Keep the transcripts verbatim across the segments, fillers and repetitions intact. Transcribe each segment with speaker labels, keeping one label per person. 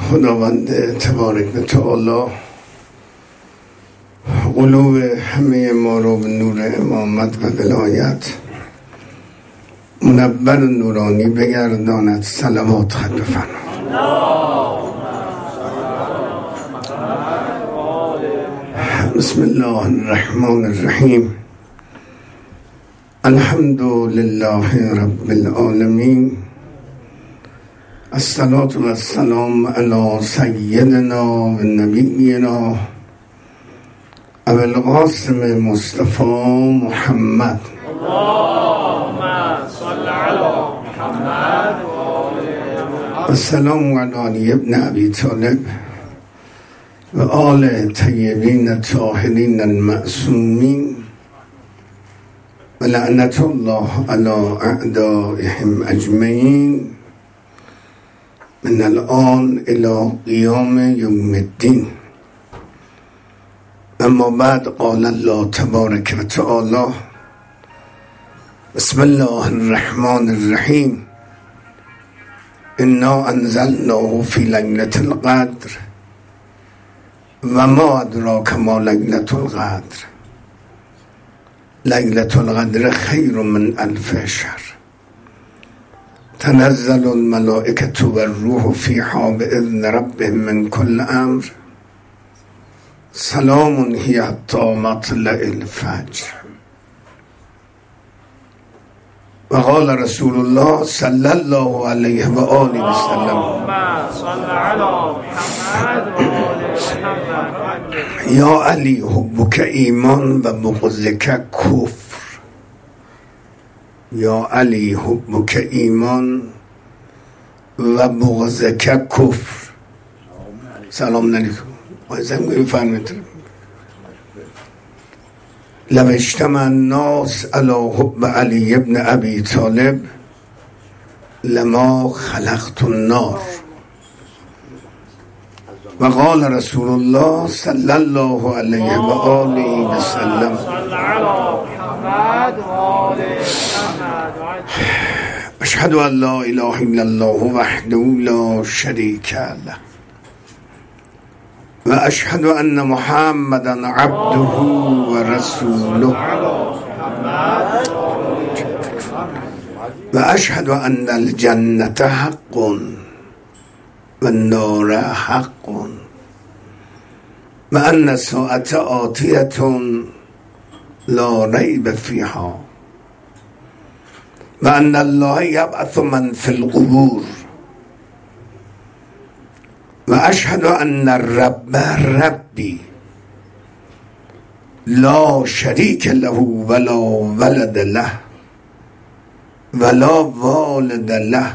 Speaker 1: خداوند تبارک و تعالی قلوب همه ما رو به نور امامت و ولایت منور و نورانی بگرداند. صلوات خط بفرما. بسم الله الرحمن الرحیم. الحمد لله رب العالمین. الصلاة و السلام علی سیدنا و نبینا ابو القاسم مصطفی محمد.
Speaker 2: اللهم صل علی محمد و آل
Speaker 1: السلام علی علی ابن ابی طالب و آل طیبین الطاهرین المعصومین و لعنت الله علی اعدائهم اجمعین من الان الى قیام یوم الدین. اما بعد قال الله تبارک و تعالی بسم الله الرحمن الرحیم. انا انزلناه فی لیلة القدر و ما ادراک ما لیلة القدر. لیلة القدر خیر من الف شهر. تنزل الملائکة والروح فیها بإذن ربهم من كل امر سلام هی حتی مطلع الفجر. و قال رسول الله صلی الله علیه و آله و سلم یا علی حبک ایمان و بغضک کفر. یا علی حبک ایمان و بغضک کفر. سلام علیکم. بایزم بفرمید لو اجتمع الناس علی حب علی ابن ابی طالب لما خلقت النار. و قال رسول الله صلی الله علیه و آله و سلم اشهد ان لا اله الا الله وحده لا شریک له و اشهد ان محمدا عبده و رسوله و اشهد ان الجنة حق و النار حق و ان الساعة آتیة لا ریب فیها و ان الله یبعث من فی القبور و اشهد ان الرب ربی لا شریک له ولا ولد له ولا والد له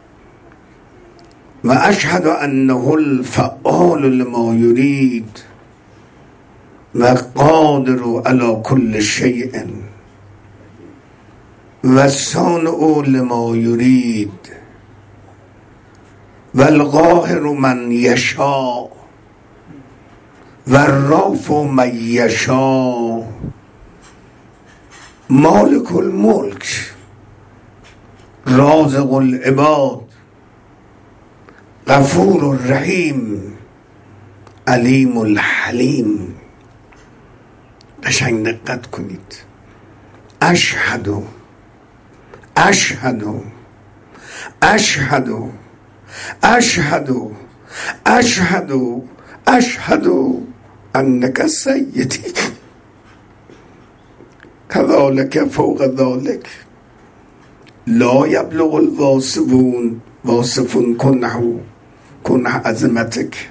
Speaker 1: و اشهد انه الفعال لما یرید و قادر علی کل شیء و صانع لما یرید و القاهر من یشاء و الرافع من یشاء مالک الملک رازق العباد غفور الرحیم علیم الحلیم. قشنگ دقت کنید. اشهد اشهد اشهد اشهد اشهد اشهد انک سیدی کذالک فوق ذالک لا یبلغ الواصفون واصفون کنه کنه عظمتک.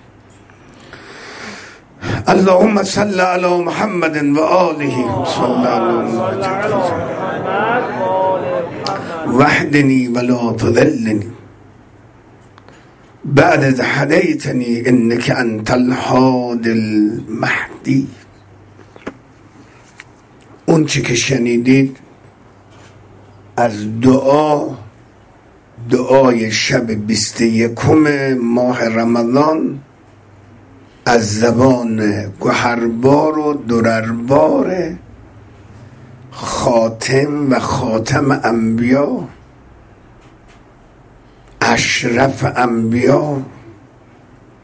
Speaker 1: اللهم صل علی محمد و آله صلی علی وحدنی ولا تضلنی بعد اذ هدیتنی انک انت الهادی المهدی. اون چی که شنیدید از دعا دعای شب بیست و یکم ماه رمضان از زبان گوهربار و درربار خاتم و خاتم انبیا اشرف انبیا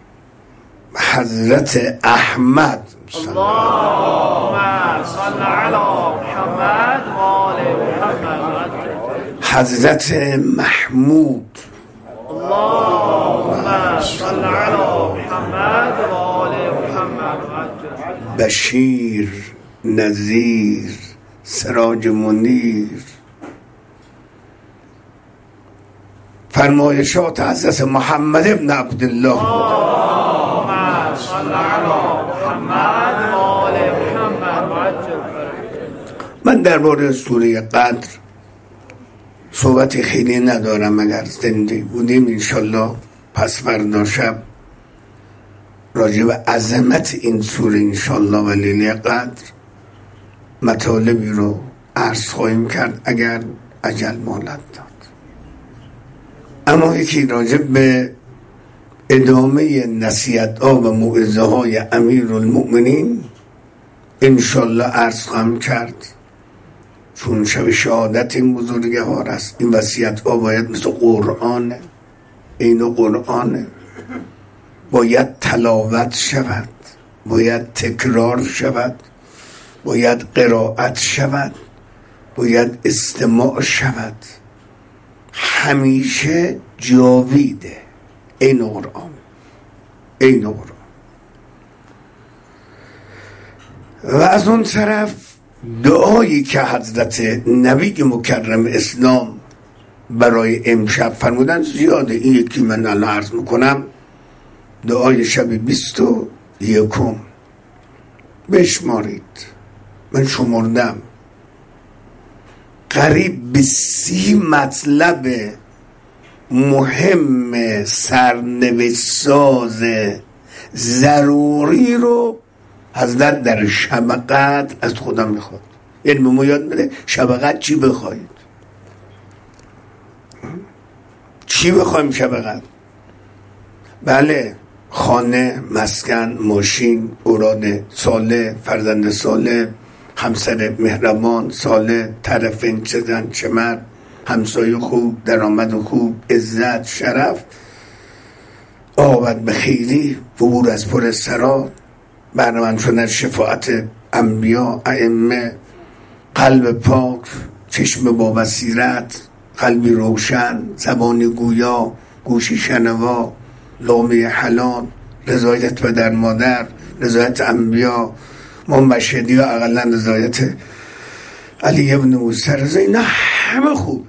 Speaker 1: حضرت احمد
Speaker 2: اللهم صل علی محمد و آل محمد.
Speaker 1: حضرت محمود
Speaker 2: اللهم صل علی محمد و آل محمد.
Speaker 1: بشیر، نذیر، سراج منیر. فرمایشات حضرت محمد ابن عبدالله.
Speaker 2: اللهم صل علی محمد و آل محمد.
Speaker 1: من درباره سوره قدر صحبت خیلی ندارم، اگر زنده بودیم انشالله پس فردا شب راجع به عظمت این سوره انشالله و لیله قدر مطالبی رو عرض خواهیم کرد اگر اجل مالت داد. اما یکی راجع به ادامه نصیحت ها و موعظه های امیر المؤمنین انشالله عرض خواهم کرد، چون شب شهادت این بزرگوار است. این وصیت ها باید مثل قرآنه، این قرآنه، باید تلاوت شود، باید تکرار شود، باید قرائت شود، باید استماع شود، همیشه جاویده. این قرآن، این قرآن. و از اون طرف دعایی که حضرت نبی مکرم اسلام برای امشب فرمودن زیاده، این یکی من الان عرض میکنم. دعای شب بیست و یکم بشمارید، من شمردم، قریب به سی مطلب مهم سرنوشت‌ساز ضروری رو حضرت در شب قدر از خدا میخواد. یعنی به ما یاد میده شب قدر چی بخواید، چی بخوایم شب قدر. بله، خانه، مسکن، ماشین، اولاد صالح، فرزند صالح، همسر مهربان صالح، طرفین چه زن چه مرد، همسایه خوب، درآمد خوب، عزت، شرف، عاقبت به خیری، عبور از پر سرا، بهره‌مند شدن شفاعت انبیا ائمه، قلب پاک، چشم با بصیرت، قلبی روشن، زبانی گویا، گوشی شنوا، لقمه حلال، رضایت پدر مادر، رضایت انبیا، ما مشهدی و اقلا رضایت علی ابن موسی رضا. اینا همه خوب،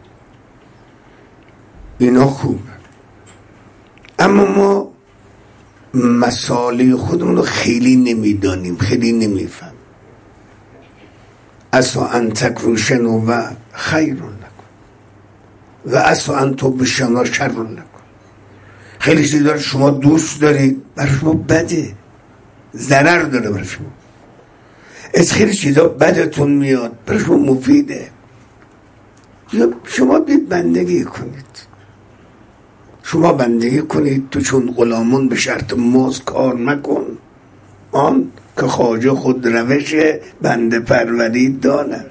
Speaker 1: اینا خوب، اما ما مسائل خودمون رو خیلی نمیدانیم، خیلی نمیفهم. اسا ان تکرهوا شیئا و خیر لکم و اسا ان تحبوا شیئا شر لکم. خیلی چیزا داره شما دوست دارید برای شما بده، ضرر داره برای شما. از خیلی چیزا بدتون میاد برای شما مفیده. شما بید بندگی کنید، شما بندگی کنید تو چون غلامون به شرط مزد کار مکن، آن که خواجه خود روش بنده پروری داند.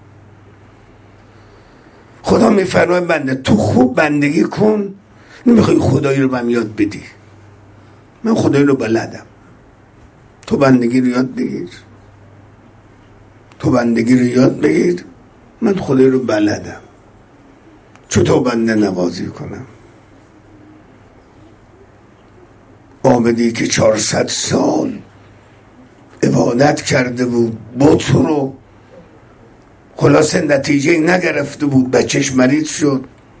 Speaker 1: خدا میفرماید بنده تو خوب بندگی کن، نمیخوای خدایی رو بهم یاد بدی، من خدایی رو بلدم، تو بندگی رو یاد بگیر، تو بندگی رو یاد بگیر، من خدایی رو بلدم، چطور بنده نوازی کنم. عابدی که چهارصد سال عبادت کرده بود، بت رو خلاصه نتیجه نگرفته بود، بچهش مریض شد،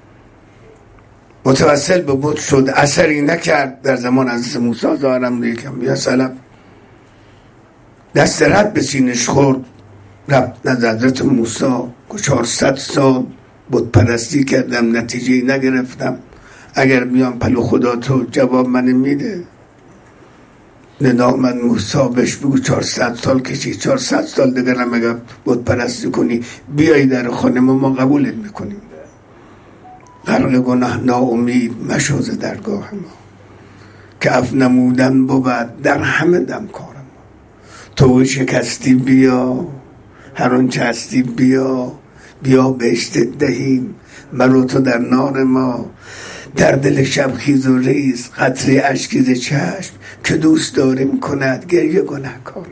Speaker 1: متوسل به بت شد، اثری نکرد. در زمان حضرت موسی ظاهرم دیگم یا سلام دست رد به سینش خورد، رفت نزد حضرت موسی که چهارصد سال بت پرستی کردم نتیجه نگرفتم، اگر بیام پلو خدا تو جواب من میده. ندا من موسی بهش بگو چهارصد سال کشید، چهارصد سال دیگر هم اگر بت پرستی کنی بیایی در خانه ما، ما قبولت میکنیم. غرق گناه ناامید مشو ز درگاه ما، که اف نمودن بود در همه دم کار ما. تو شکستی بیا، هر اون چه هستی بیا، بیا بهشت دهیم مرو تو در نار ما. در دل شب خیز و ریز قطره اشکی ز چشم که دوست داریم کند گریه گنهکار.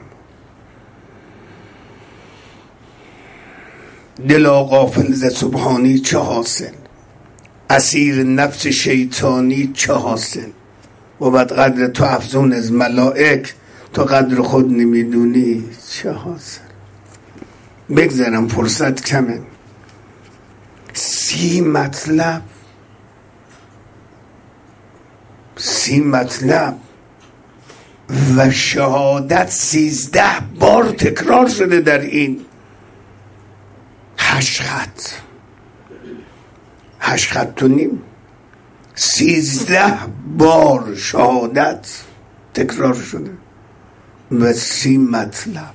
Speaker 1: دلا غافل ز سبحانی چه حاصل، اسیر نفس شیطانی چه حاصل. و بعد قدر تو افزون از ملائک، تو قدر خود نمیدونی چه حاصل. بگذارم فرصت کمه. سی مطلب سی مطلب و شهادت سیزده بار تکرار شده در این هشت خط هشت خط و نیم. سیزده بار شهادت تکرار شده و سی مطلب.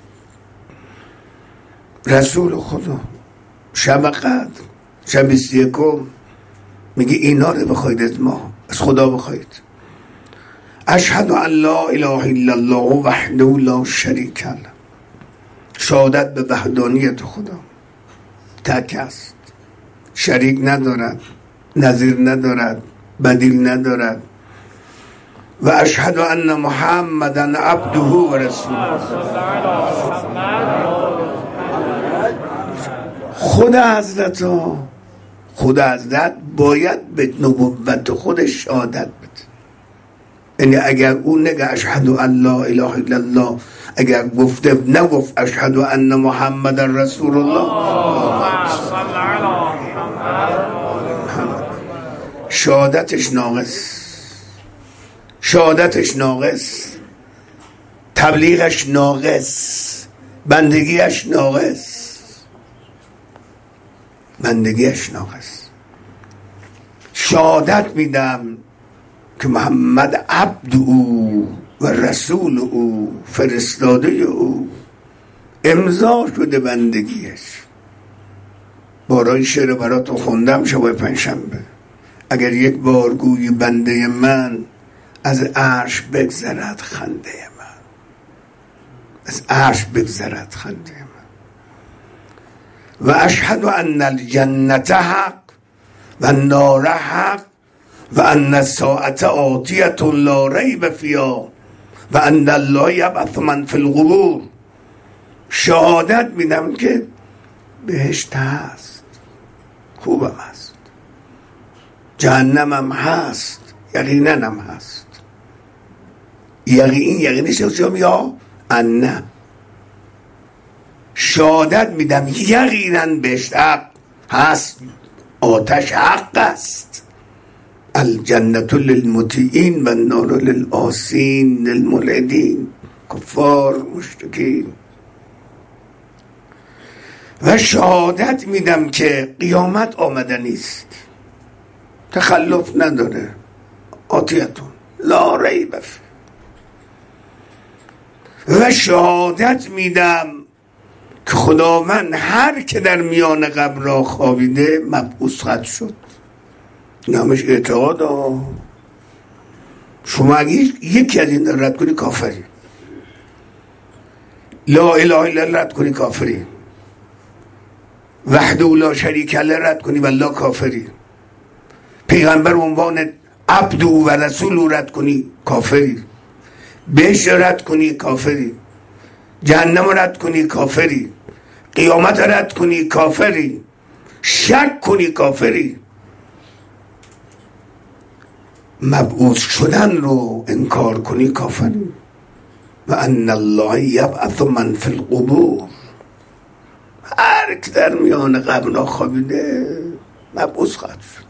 Speaker 1: رسول خدا شب قدر شب بیست و یکم میگه اینا رو بخواید از ما، از خدا بخواید. اشهد ان لا اله الا الله وحده لا شریک له. شهادت به وحدانیت خدا، تک است، شریک ندارد، نظیر ندارد، بدیل ندارد. و اشهد ان محمدا عبده و رسوله. خود حضرت ها خود حضرت باید به نبوت خودش شهادت بده. یعنی اگر اون نگه اشهد ان لا اله الا الله، اگر گفته نگفت اشهد ان محمد رسول الله، شهادتش ناقص، شهادتش ناقص، تبلیغش ناقص، بندگیش ناقص، بندگیش ناقص. شهادت میدم که محمد عبد او و رسول او، فرستاده او، امضا شده بندگیش. بارای شعر براتون خوندم شب پنجشنبه. اگر یک بار گویی بنده من، از عرش بگذرد خنده من، از عرش بگذرد خنده من. و اشهد ان الجنت حق و النار حق و ان الساعة آتیة لا ریب فیها و ان الله یبعث من فی القبور. شهادت میدم که بهشت هست، خوبم هست، جهنمم هست، یقیننم هست. یقین یقینش چون یا ان. شهادت میدم یقینا بهشت حق هست، آتش حق است. الجنة للمطیعین و النار للعاصین للملحدین، کفار مشرکین. و شهادت میدم که قیامت آمدنی است، تخلف نداره، آتیتون لا ریب فیه. و شهادت میدم که خداوند هر که در میان قبر را خوابیده مبعوث خواهد شد. نامش اعتقاد ها. شما اگه یکی از این رد کنی کافری، لا اله الا الله رد کنی کافری، وحده لا شریک له رد کنی والله کافری، پیغمبر عنوان عبد و رسول رد کنی کافری، بهش رد کنی کافری، جهنم رد کنی کافری، قیامت رد کنی کافری، شک کنی کافری، مبعوث شدن رو انکار کنی کافری. و ان الله یبعث من فی القبور. هر که در میان قبر خوابیده مبعوث خواهد شد.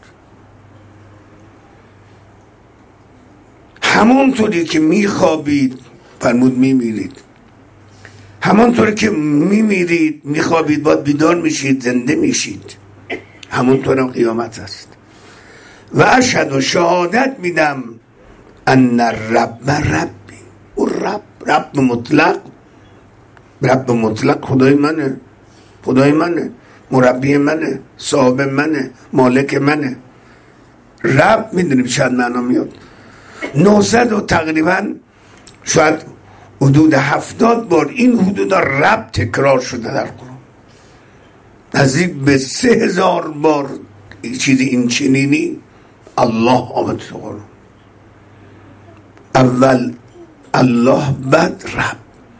Speaker 1: همونطوری که میخوابید فرمود میمیرید، همونطوری که میمیرید میخوابید باید بیدار میشید، زنده میشید. همونطور هم قیامت است. و اشهد و شهادت میدم ان رب ربی، او رب رب مطلق، رب مطلق خدای منه، خدای منه، مربی منه، صاحب منه، مالک منه. رب میدونیم چند معنا میاد. نهصد و تقریبا شاید حدود هفتاد بار این حدود رب تکرار شده در قرآن. نزدیک به سه هزار بار چیزی این چنینی الله آمد تو قرآن. اول الله بعد رب.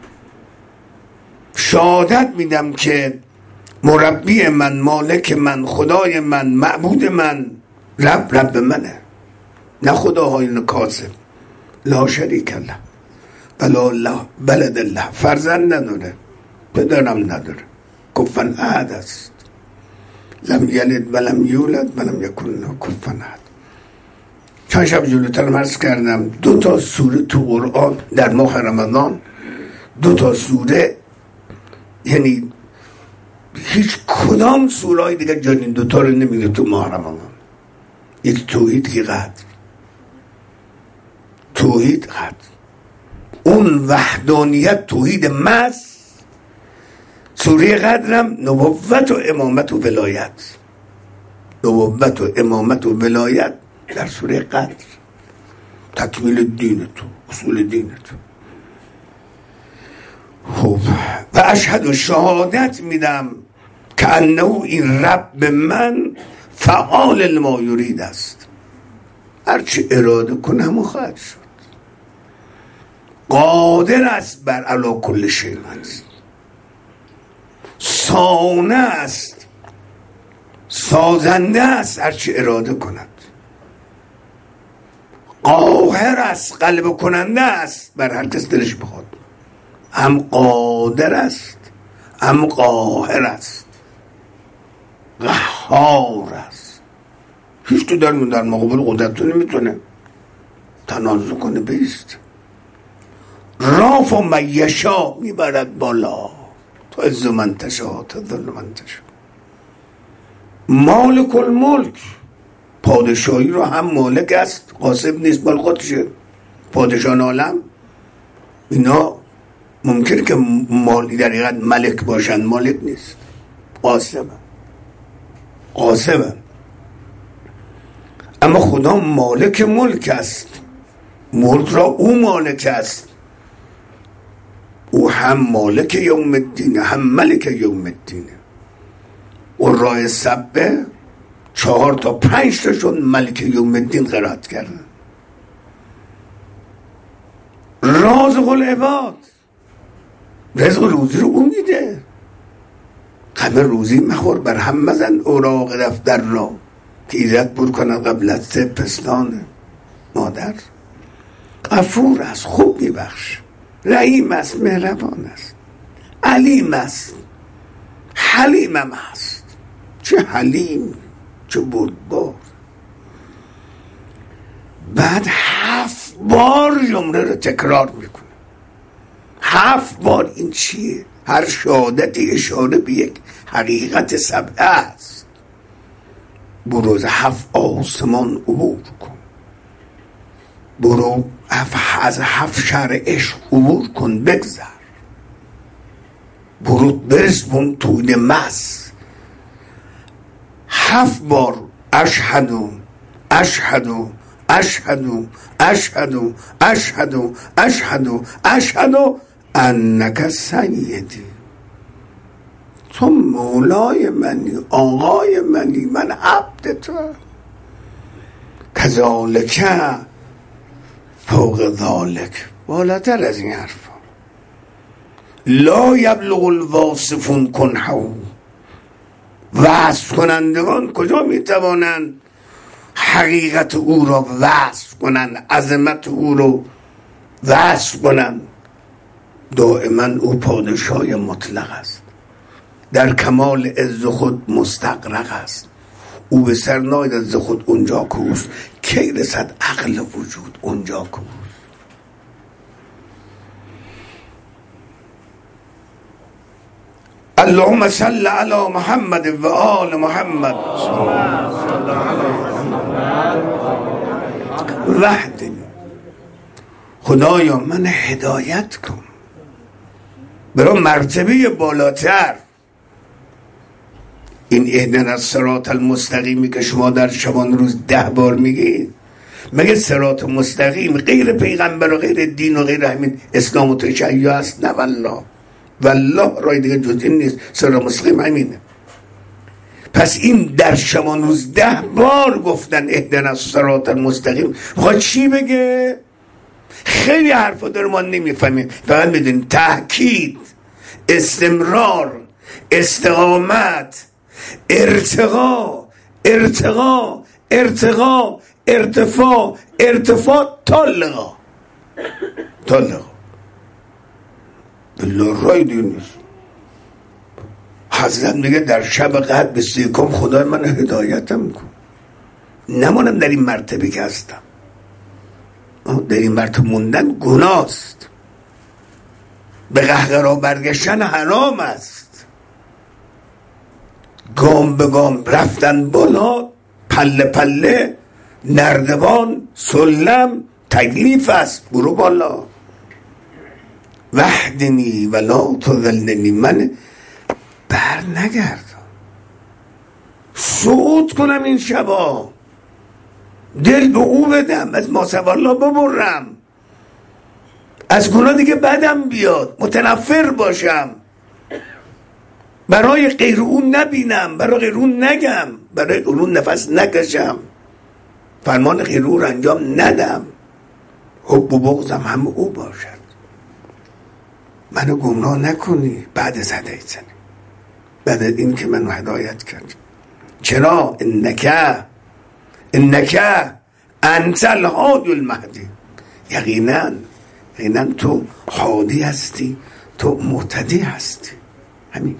Speaker 1: شهادت میدم که مربی من، مالک من، خدای من، معبود من رب رب منه، نه خداهای کاذب. لا شریک له ولا الله ولد الله، فرزند نداره، پدرم نداره، کفوا احد است، لم یلد ولم یولد ولم یکن له کفوا احد. چند شب جلوتر عرض کردم دو تا سوره تو قرآن در ماه رمضان، دو تا سوره، یعنی هیچ کدام سورای دیگر جای این دوتا رو نمیگه تو ماه رمضان. یک توحید که قدر، توحید قدر، اون وحدانیت توحید محض. سوره قدرم نبوت و امامت و ولایت، نبوت و امامت و ولایت در سوره قدر، تکمیل دین تو، اصول دین تو. خب و اشهد و شهادت میدم که انه این رب من فعال لما یرید است، هرچی اراده کنه همون خواهد شد. قادر است بر علی کل شیء است، صانع است، سازنده است هرچی اراده کند، قاهر است، غلبه کننده است بر هر کس دلش بخواد. هم قادر است، هم قاهر است، قهار است. هیچ تو در در مقابل قدرت تو نمیتونه تنازع کنه، بیست. راف و میشا میبرد بالا، تو عز من تشا تو ذل من تشا. مالک الملک، پادشاهی رو هم مالک است، قاسب نیست، مال خودشه. پادشاهان عالم اینا ممکنه که مالی در حقیقت ملک باشن، مالک نیست، قاسب قاسب. اما خدا مالک ملک است، ملک را او مالک است. او هم مالک یوم الدین، هم ملک یوم الدین. و راه سبه چهار تا پنج تا شد ملک یوم الدین قرائت کردن. رازق العباد، رزق روزی رو اون میده. همه روزی مخور بر هم مزن اوراق دفتر را، که ایزد پر کند قبل از سه پستان مادر. غفور است، خوب میبخش، رحیم است، مهربان است، علیم است، حلیم هم است. چه حلیم، چه بردبار. بعد هفت بار جمله رو تکرار میکنه، هفت بار. این چیه؟ هر شهادتی اشاره به یک حقیقت سبعه است. برو از هفت آسمان عبور کن، برو از هفت شهر عشق عبور کن، بگذر، برو برسبون توی مس. هفت بار اشهدو اشهدو اشهدو اشهدو اشهدو اشهدو اشهدو انک سیدی، تو مولای منی، آقای منی، من عبد تو. کذالک فوق ذالک، بالاتر از این حرفا. لا یبلغ الواصفون کنحو، وصف کنندگان کجا میتوانند حقیقت او را وصف کنند، عظمت او را وصف کنند؟ دائما او پادشاه مطلق است، در کمال عز خود مستغرق است. او به سر ناید از خود اونجا کوست، کی رسد عقل وجود اونجا کوست. اللهم صل علی محمد و آل محمد. وحدی، خدایا من هدایت کن برای مرتبه بالاتر. این اهدنا الصراط المستقیمی که شما در شبان روز ده بار میگید، مگه صراط مستقیم غیر پیغمبر و غیر دین و غیر همین اسلام و تشیع است؟ نه والله، والله رای دیگه جز این نیست. صراط مستقیم همینه. پس این در شما نوزده بار گفتن اهدنا الصراط المستقیم. خواهد چی بگه؟ خیلی حرفا داره ما نمیفهمیم، فقط میدونیم تأکید، استمرار، استقامت، ارتقا، ارتقا، ارتقا، ارتفاع، ارتفاع، طلقا طلقا بالله رای دیر نیست. حضرت میگه در شب قدر بسیکم خدای من هدایتم کن، نمانم در این مرتبه که هستم. در این مرتبه موندن گناست، به قهقرا برگشتن حرام است، گام به گام رفتن بالا، پله پله، نردبان، سلم، تکلیف است، برو بالا. وحدنی ولا تذلنی، من بر نگردم، صعود کنم این شبا، دل به او بدم، از ماسوالله ببرم، از گناه دیگه بدم بیاد، متنفر باشم، برای غیر اون نبینم، برای غیر اون نگم، برای اون نفس نکشم، فرمان غیر او رو انجام ندم، حب و بغضم هم او باشد. منو گمراه نکنی بعد از هدایت زنی، بعد از این که منو هدایت کردی. چرا؟ انکه انکه انت الهادی المهدی، یقینا یقینا تو هادی هستی، تو مهتدی هستی. همین.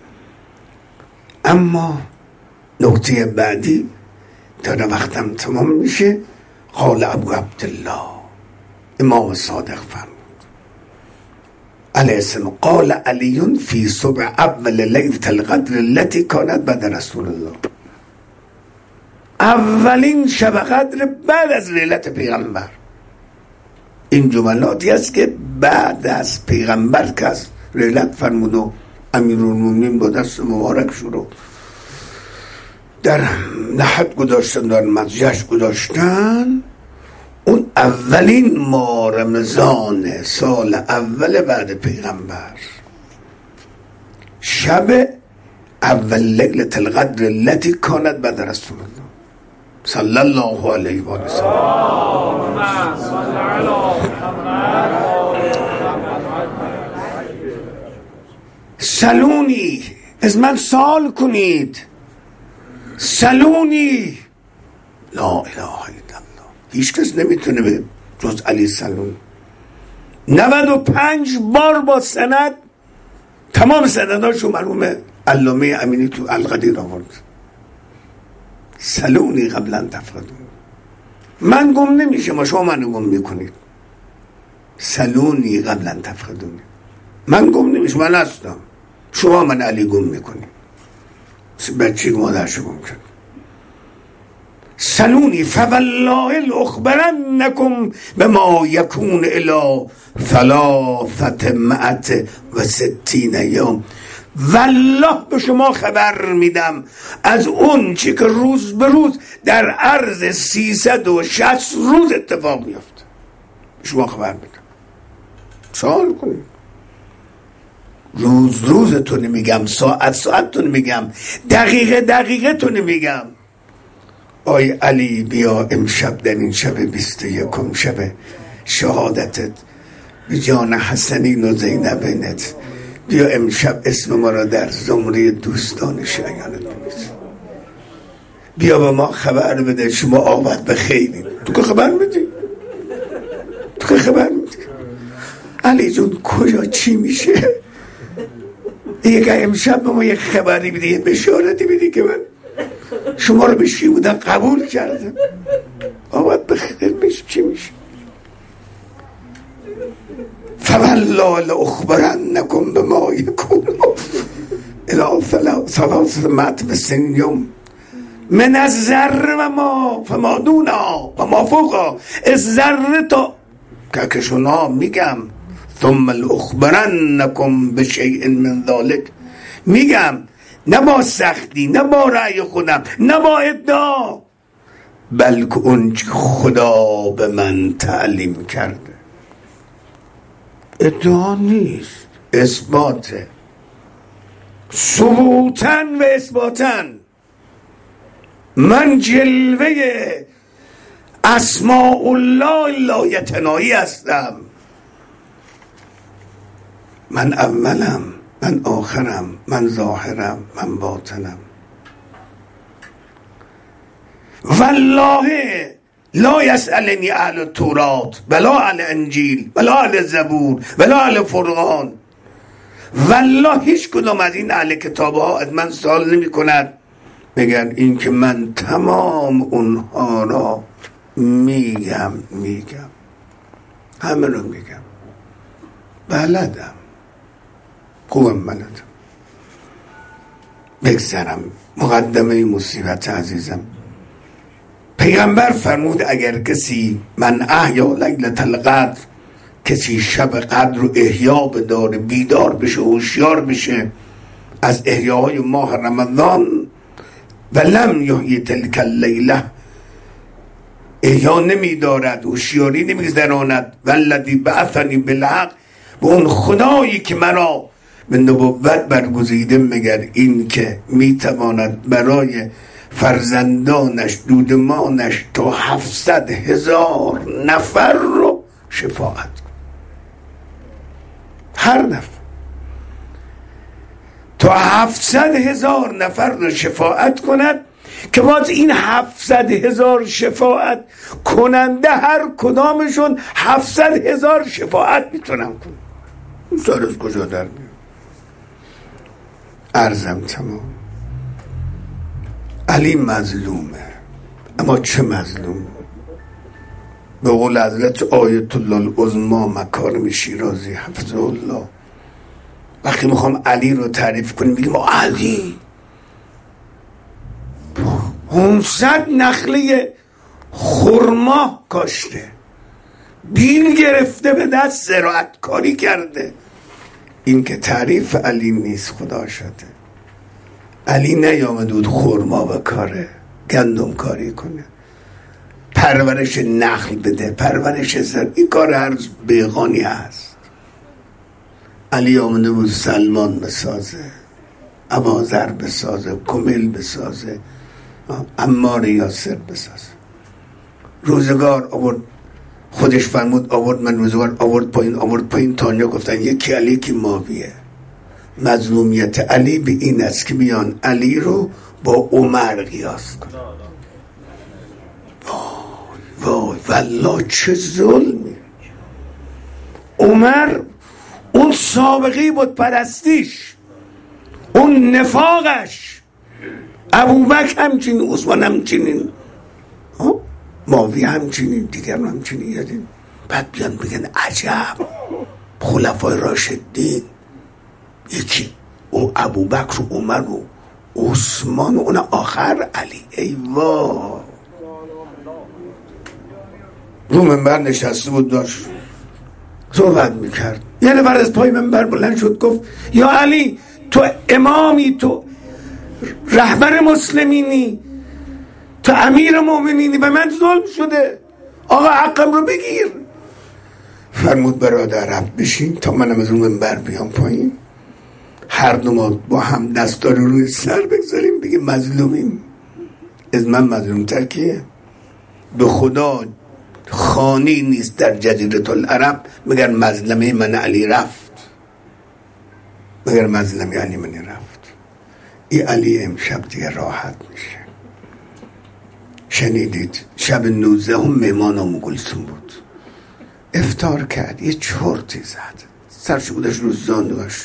Speaker 1: اما نکته بعدی تا وقتم تمام میشه، قال ابو عبدالله امام صادق فرمود علیه السلام، قال علی فی صبح اول لیلة القدر التي كانت بعد رسول الله، اولین شب قدر بعد از لیلت پیغمبر. این جملاتی است که بعد از پیغمبر که از لیلت فرمود و امیرالمومنین با دست مبارک شروع در نحت گذاشتن، در مزجش گذاشتن، اون اولین ماه رمضان سال اول بعد پیغمبر، شب اول لیلة القدر التي كانت بعد رسول الله صلی الله علیه و سلم. سلونی، از من سوال کنید، سلونی، لا اله الا الله. هیچ کس نمیتونه به جز علی سلون. نود و پنج بار با سند، تمام سنداشو معلومه، علامه امینی تو القدیر آورد. سلونی قبلا تفقدون، من گم نمیشه ما شما منو گم میکنید. سلونی قبلا تفقدون، من گم نمیشه، من هستم، شما من علی گم میکنید. بچه مادرشو گم کرد. سلونی فوالله لاخبرنکم بما یکون الی ثلاثة مئة و ستین یوم، والله به شما خبر میدم از اون چی که روز به روز در عرض سیصد و شصت روز اتفاق میفته. شما خبر میدم، سوال کنید. روز روزتون میگم، ساعت ساعتتون میگم، دقیقه دقیقتون میگم. آی علی بیا امشب در این شب بیست و یکم شب شهادتت به جان حسنین و زینبینت، بیا امشب اسم ما را در زمره دوستان شیعیان بنویس. بیا به ما خبر بده شما آمد به خیلی. تو که خبر میدی؟ تو که خبر میدی؟ علی جون کجا چی میشه؟ یک امشب به ما یک خبری بدی، یک بشارتی بدی که من شما رو به شیعه بودن قبول کردم، آمد به خیر میشه. چی میشه؟ فوالله لاخبرنکم بما یکون الی ثلاثة مئة و ستین یوم من الذره و ما فما دونا و ما فوقا، از ذره تا کهکشان‌ها میگم. ثم لاخبرنکم بشیء من ذلک، میگم نه با سختی، نه با رأی خودم، نه با ادعا، بلکه اون خدا به من تعلیم کرده. ادعا نیست، اثباته، ثبوتن و اثباتن. من جلوه اسماء الله لایتناهی هستم. من اولم، من آخرم، من ظاهرم، من باطنم. والله لا یسألنی اهل التورات ولا اهل انجیل ولا اهل زبور ولا اهل فرقان. والله هیچ کدوم از این اهل کتاب ها از من سوال نمی کند مگر این که من تمام اونها را میگم میگم همه رو میگم. بلدم، خوبم بلدم. بگذرم مقدمه مصیبت عزیزم. پیغمبر فرمود اگر کسی من احیا لیلة القدر، کسی شب قدر رو احیا بداره، بیدار بشه، هوشیار بشه از احیاهای ماه رمضان، و لم یحیی تلک اللیله، احیا نمیدارد، هوشیاری نمیگذراند، والذی بعثنی بالحق، و اون خدایی که مرا به نبوت برگزیده، مگر این که میتواند برای فرزندانش دودمانش تا هفتصد هزار نفر رو شفاعت کند. هر نفر تا هفتصد هزار نفر رو شفاعت کند، که باز این هفتصد هزار شفاعت کننده هر کدامشون هفتصد هزار شفاعت میتونن کنن. این سال از کجا در میاد؟ عرضم تمام. علی مظلومه، اما چه مظلوم؟ به قول حضرت آیت الله العظما مکارم شیرازی حفظه الله، وقتی میخوام علی رو تعریف کنیم میگیم علی پانصد نخله خرما کاشته، بیل گرفته، به دست زراعت کاری کرده. این که تعریف علی نیست، خدا شده. علی نیامد بود خرما بکاره، گندم کاری کنه، پرورش نخل بده، پرورش زر، این کار هر بیغانی هست. علی آمده بود سلمان بسازه، ابوذر بسازه، کمیل بسازه، عمار یاسر بسازه. روزگار آورد، خودش فرمود آورد، من روزگار آورد پایین آورد پایین تانیا گفتن یکی علی که ماویه. مظلومیت علی به این است که بیان علی رو با عمر قیاس کن. وای وای والله چه ظلمی. عمر اون سابقه بود پرستیش، اون نفاقش، ابوبکر همچنین، عثمان همچنین، معاویه همچنین، دیگران همچنین. یادین بعد بیان بگن عجب خلفای راشدین، یکی او ابوبکر و عمر و عثمان و اون آخر علی. ای وای. رو منبر نشسته بود، داشت صحبت میکرد. یه نفر از پای منبر بلند شد گفت یا علی تو امامی، تو رهبر مسلمینی، تو امیر مومنینی، به من ظلم شده، آقا حقم رو بگیر. فرمود برادرم بشین تا منم از اون منبر بیام پایین، هر دو ما با هم دستا رو روی سر بگذاریم بگیم مظلومیم. از من مظلوم تر کیه؟ به خدا خانی نیست در جزیره العرب مگر مظلمه من علی رفت، مگر مظلمه علی من رفت. این علی امشب دیگه راحت میشه. شنیدید شب نوزده هم مهمان ام کلثوم بود، افطار کرد، یه چرتی زد، سرش بودش رو زانوش،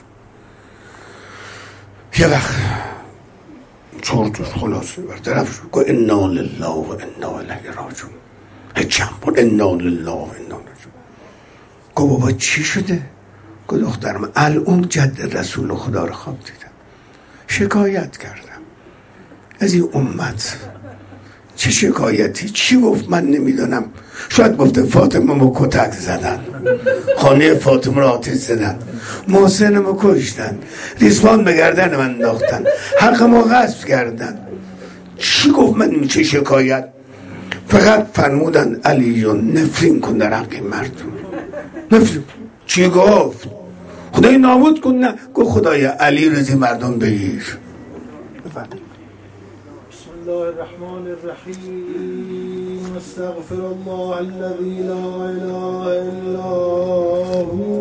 Speaker 1: یه وقت چرتش خلاصه بر طرف شد گفت انا لله و انا الیه راجعون. چند بار انا لله و انا الیه راجعون. گفت بابا چی شده؟ گفت دخترم الان جد رسول خدا رو خواب دیدم، شکایت کردم از این امت. چه شکایتی؟ چی گفت؟ من نمیدونم. شاید گفته فاطمه ما کتک زدن، خانه فاطمه را آتش زدن، محسن ما کشتن، ریسمان به گردن من انداختن، حق ما غصب کردن. چی گفت؟ من چه شکایت؟ فقط فرمودن علی جان نفرین کن در حق مردم. نفرین. چی گفت؟ خدای نابود کن؟ نه، گفت خدای علی رضی مردم بگیر. بفرمایید.
Speaker 3: الله الرحمن الرحيم استغفر الله الذي لا إله إلا هو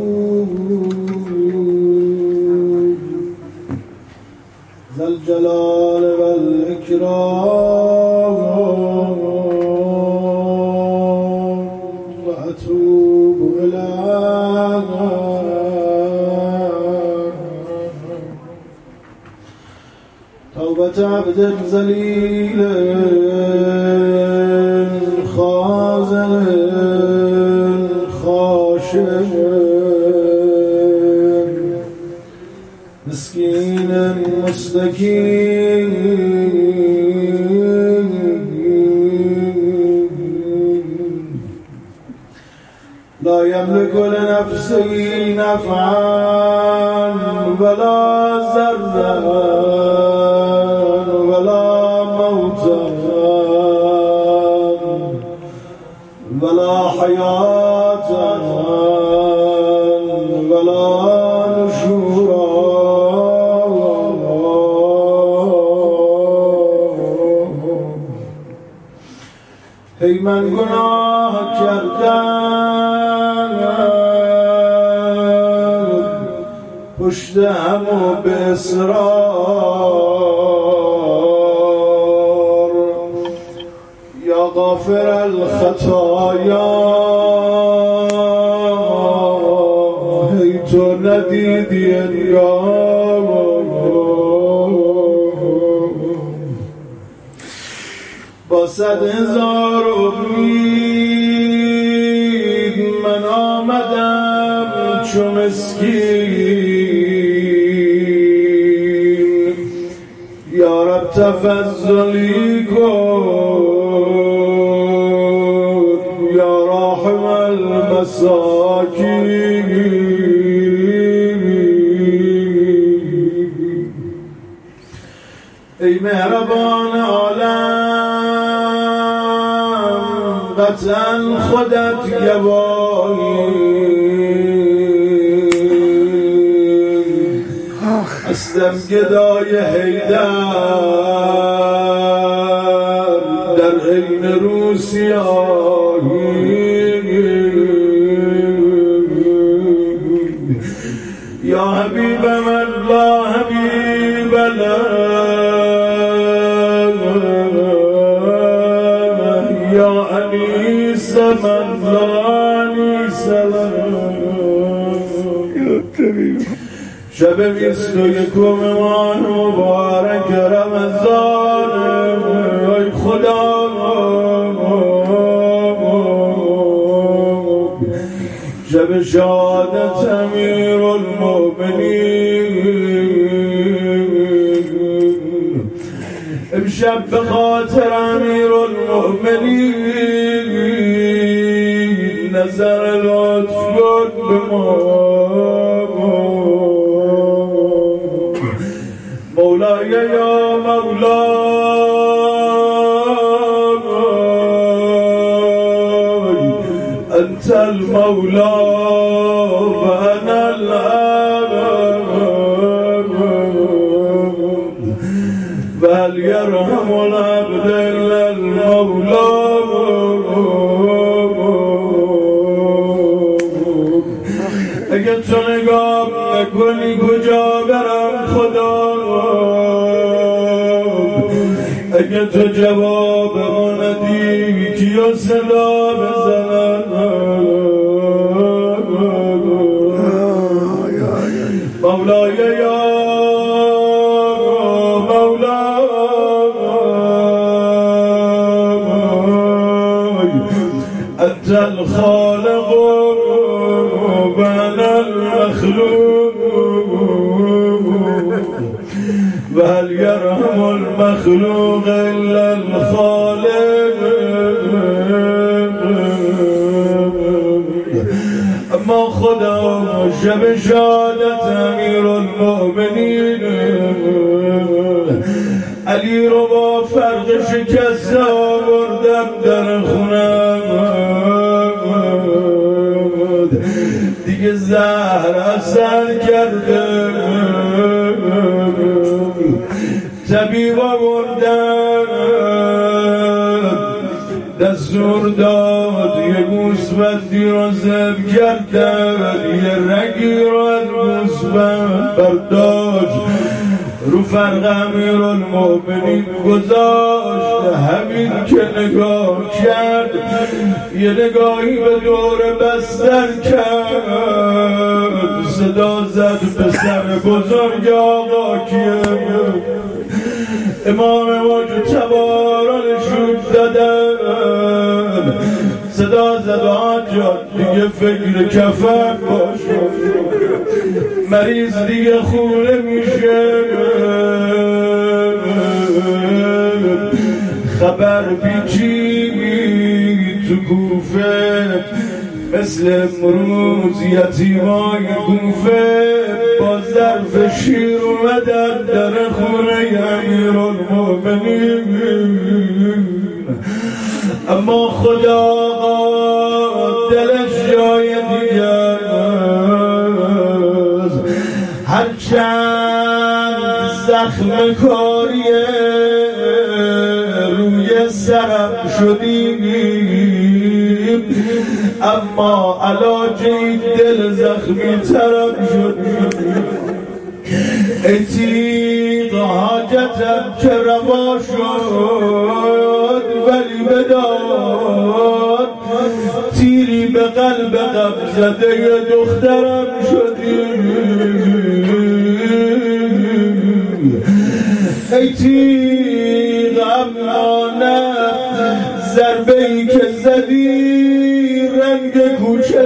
Speaker 3: ذا الجلال والإكرام وأتوب إليه توبة عبد ذليل خاضع خاشع مسكين مستكين لا يملك لنفسه نفعا ولا ضرا ولا موتا ولا حياة ولا نشورا ای من گناه کردم پشت هم و به اصرار یا غافر الخطایا ای تو ندیدی انگار با صد هزار امید من آمدم چو مسکین یا رب تفضلی کن یا راحم المساکین ای مهربان عالم قطعا خودت گواهی هستم گدای حیدر در عین روسیایی یا حبیب من لا حبیب له یا انیس من لا انیس له شب بیست و یکم ماه مبارک رمضان ای خدا شب شهادت امیر المؤمنین امشب به خاطر امیر المؤمنین نظر لطف کن به ما مولاي يا مولاي أنت المولى وأنا العبد وهل يرحم العبد إلا المولى اگه تو نگاه نکنی کجا برم خدا اگه تو جواب ندی کیا صدا بزنم مولای یا مولای انت الخالق وانا المخلوق وهل يرحم المخلوق إلا الخالق اما خدا شب شهادت امیر المؤمنین علی رو با فرق شکست آوردم در خونم دیگه زهر اثر کرده طبیب آوردم دستور داد یه گوسفندی را ذبح کردن، یه رگی را از گوسفند برداشت رو فرق امیرالمؤمنین گذاشت. همین که نگاه کرد یه نگاهی به دور بستر کرد، صدا زد پسر بزرگ آقا کیه؟ امام مجتبی را نشون دادن. صدا زد آجا دیگه فکر کفن باشه، مریض دیگه خونه میشه. خبر پیچید تو کوفه مثل امروز یتیمای کوفه با ظرف شیر اومدن در خونه امیرالمؤمنین. اما خدا دلش جای دیگه است. هرچند زخم کاریه روی سرم شدیم، اما علاج این دل زخمی ترم شدیم. ای تیغ حاجتم که روا شد ولی بداد، تیری به قلب غم زده دخترم شدیم. ای تیغ امانت ضربه ای که زدی رنگ کوچه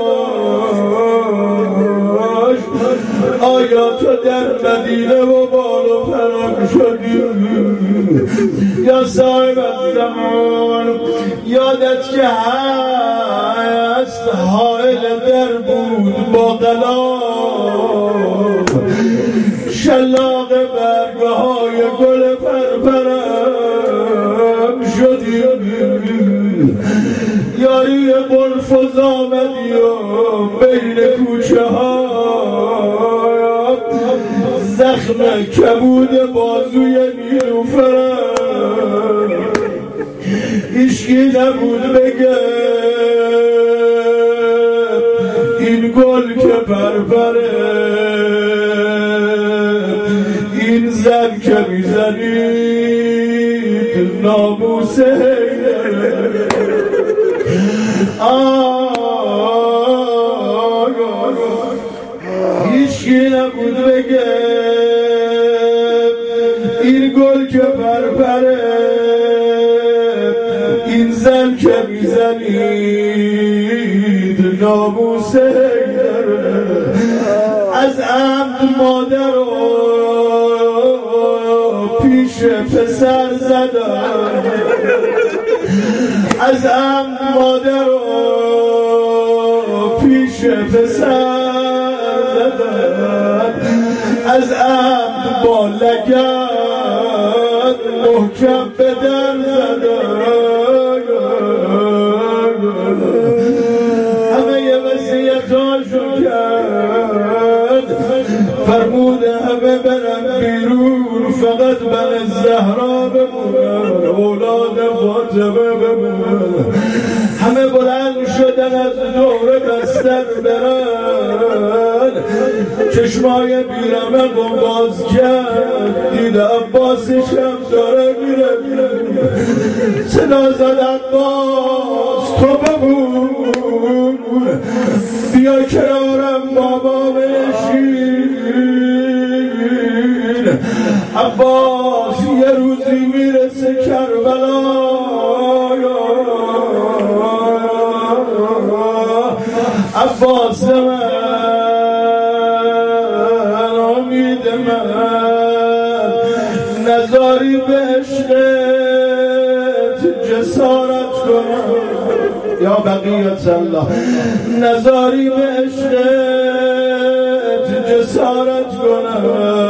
Speaker 3: داشت، آیا تو در مدینه و بال و پران شدی؟ یا صاحب الزمان یادت که هست حائل در بود با غلام، شلاق برگه های گل پرپرم شدی. یاری برف و زامدی و بین کوچه ها زخم کبود بازوی نیلوفرم، هیچکی نبود بگه این گل که پرپره، این زن که میزنید ناموسه. هیچکی نبود بگه این گل که پرپره، این زن که میزنید ناموسه. از عمد مادر رو پیش پسر زدم، از عمد مادر رو پیش پسر زدم، از عمد با لگد محکم به در زدم. همه یه وصیتاشو کرد، فرمود همه برن بیرون فقط من زهرا بمونن، اولاد فاطمه بمونن. همه بلند شدن از دور بستر برن، چشمای بیرمق باز کرد، دید عباسش هم داره میره. صدا زد عباس تو بمون، بیا کنارم بابا بشین. عباس یه روزی میرسه کربلا، عباس من امید من نزاری به عشقت جسارت کنم، یا بقیت الله نزاری به عشقت جسارت کنم.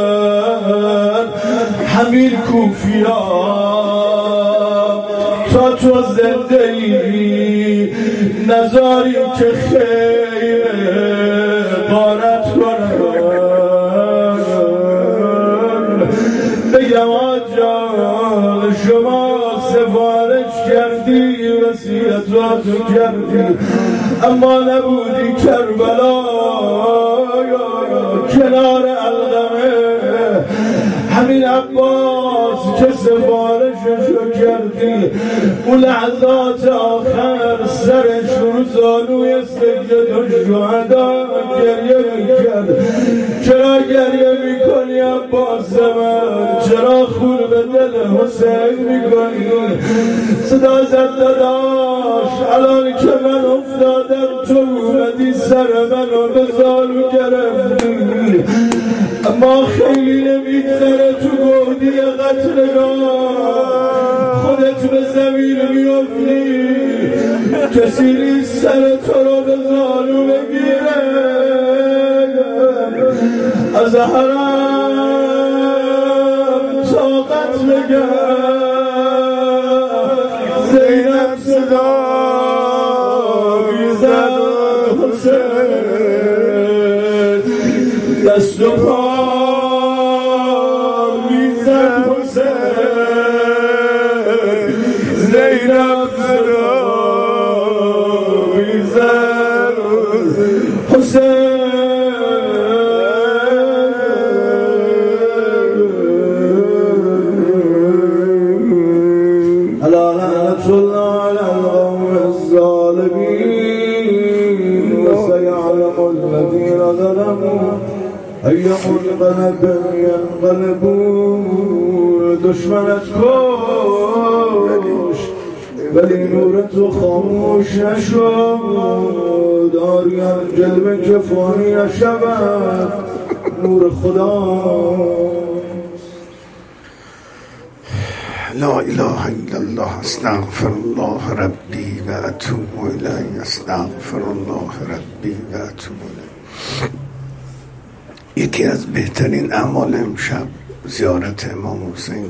Speaker 3: همین کوفیا تا تو زنده ای نزاری که خیمه غارت کنم. بگم آجان شما سفارش کردی وسیع تو کردی اما نبودی کربلا کنار علقمه. همین عباس که سفارششو کردی اون لحظات آخر سرش رو زانوی سجده و شهدا گریه میکرد. چرا گریه میکنی عباس من؟ چرا خون به دل حسین میکنی؟ صدا زد داداش الان که من افتادم تو اومدی سر منو به زانو گرفتی، اما خیلی نمیگذره تو گودی قتلگاه خودت به زمین میافتی، کسی نیست سر تو رو به زانو بگیره. از حرم تا قتلگاه زینب صدا میزد حسین، دست و پا میزد حسین، زینب صدا میزد حسین. الا لعنة الله على القوم الظالمين وسيعلم الذين ظلموا أي منقلب ينقلبون. دشمنت کش ولی نور تو خاموش نشد، آریان جلوه که فانی نشود نور خدا.
Speaker 1: لا اله الا الله استغفر الله ربی و اتوب الیه، استغفر الله ربی و اتوب الیه. یکی از بهترین اعمال امشب زیارت امام حسین.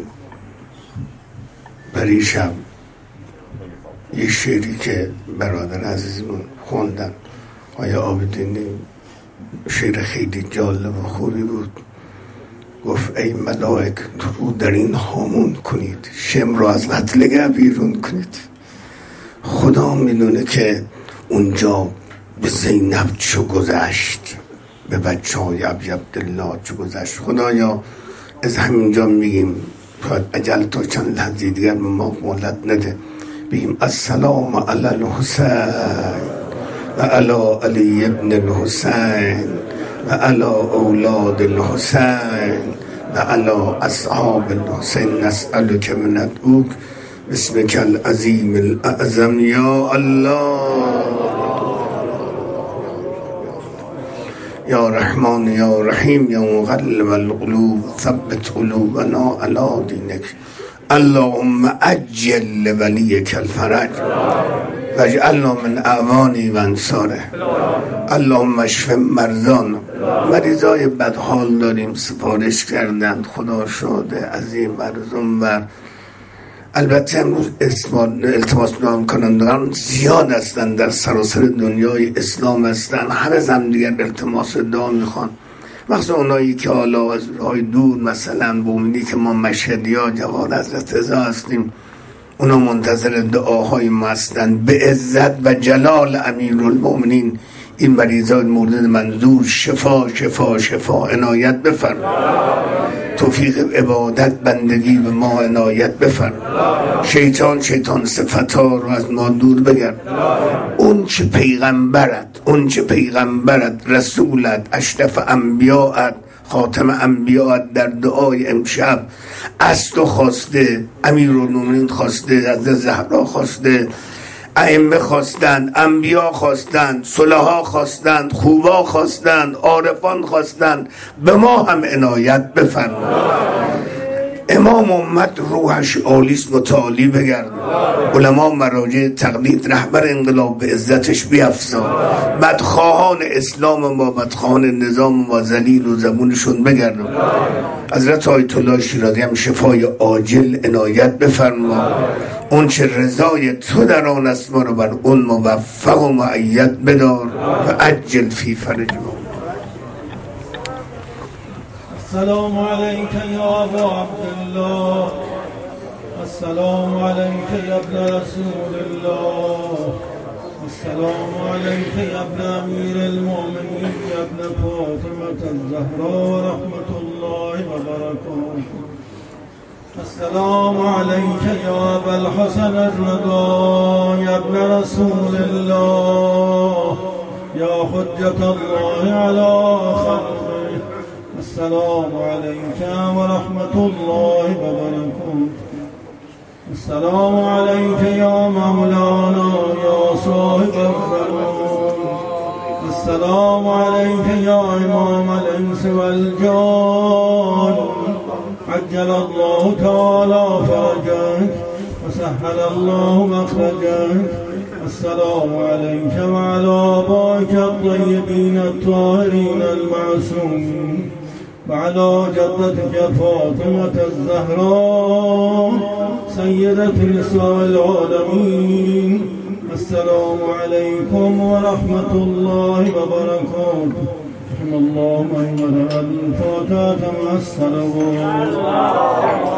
Speaker 1: برای شب یه شعری که برادر عزیزمون خوندن آیا عابدینی، شعر خیلی جالب و خوبی بود. گفت ای ملائک رو در این هامون کنید، شم رو از قتلگاه بیرون کنید. خدا میدونه که اونجا به زینب چو گذشت، به بچه های ابی عبدالله چو گذشت. خدایا از همینجا میگیم اجل تا چند لحظه دیگر به ما مهلت نده، بگیم السلام علی الحسین و علی علی ابن الحسین و علی اولاد الحسین و علی اصحاب الحسین. نسألک و ندعوک باسمک العظیم الاعظم یا الله. یا رحمان یا رحیم یا مقلب القلوب ثبت قلوبنا علی دینک. اللهم عجل ولیک الفرج واجعلنا من اعوانی و انصاره. اللهم اشف مرضانا. مریضای بدحال داریم سفارش کردند، خدا شده از این مرزون بر. البته امروز التماس نام کنندگان زیاد هستند، در سراسر دنیای اسلام هستند، هر از هم دیگر التماس دعا میخوان، مخصوصا اونایی که حالا از راه دور، مثلا بومینی که ما مشهدی ها جوان حضرت رضا هستیم، اونا منتظر دعاهای ما هستند. به عزت و جلال امیرالمؤمنین این مریضای مورد منظور شفا شفا شفا عنایت بفرما. توفیق عبادت بندگی به ما عنایت بفرما. شیطان شیطان صفتا رو از ما دور بگرد. اون چه پیغمبرت، اون چه پیغمبرت، رسولت، اشرف انبیاءت، خاتم انبیاءت در دعای امشب از تو خواسته، امیرالمومنین خواسته، حضرت زهرا خواسته، ائمه خواستند، انبیا خواستند، صلحا خواستند، خوبا خواستند، عارفان خواستند، به ما هم عنایت بفرما. امام امت روحش عالیست متعالی بگرد. علما مراجع تقلید رهبر انقلاب به عزتش بیفزا. بدخواهان اسلام ما، بدخواهان نظام ما ذلیل و زبونشون بگردن. حضرت آیت الله شیرازی هم شفای عاجل عنایت بفرما. اون چه رضای تو در آن است ما رو بر اون موفق و مؤید بدار و عجل فی فرج ما.
Speaker 3: السلام عليك يا أبو عبد الله، السلام عليك يا ابن رسول الله. السلام عليك يا ابن أمير المؤمنين يا ابن فاطمة الزهراء ورحمة الله وبركاته. السلام عليك يا أبا الحسن الرضا يا ابن رسول الله يا حجة الله على خلقه. السلام عليك ورحمة الله وبركاته. السلام عليك يا مولانا يا صاحب الزمان. السلام عليك يا إمام الإنس والجان. عجل الله تعالى فرجك وسهل الله مخرجك. السلام عليك وعلى آبائك الطيبين الطاهرين المعصومين وعلى جدتك فاطمة الزهراء سيدة نساء العالمين. السلام عليكم ورحمة الله وبركاته. رحم الله من قرأ الفاتحة مع الصلوات.